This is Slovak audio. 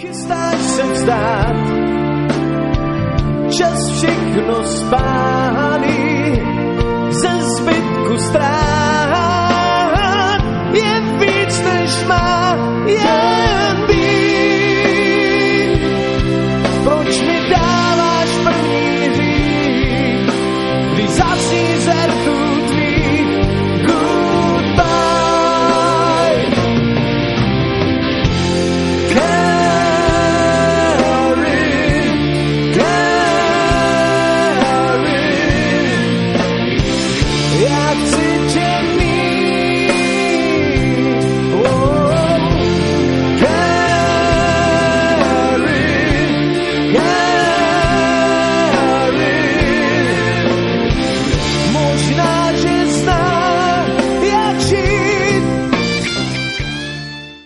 Chystáš se vzdát, čas všechno spálí, ze zbytku strát je víc než má.